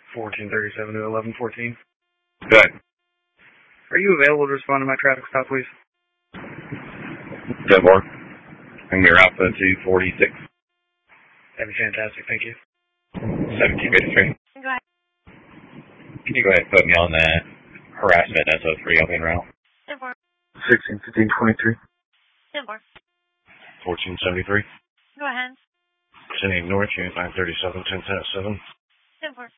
1437 to 1114. Good. Are you available to respond to my traffic stop, please? 10-4. And you're Alpha 246. That'd be fantastic, thank you. 1753. Go ahead. Can you go ahead and put me on that harassment SO3 open route? 10-4. 161523. 10-4. 1473. Go ahead. Sending north, unit 937, 10-7. 10-4.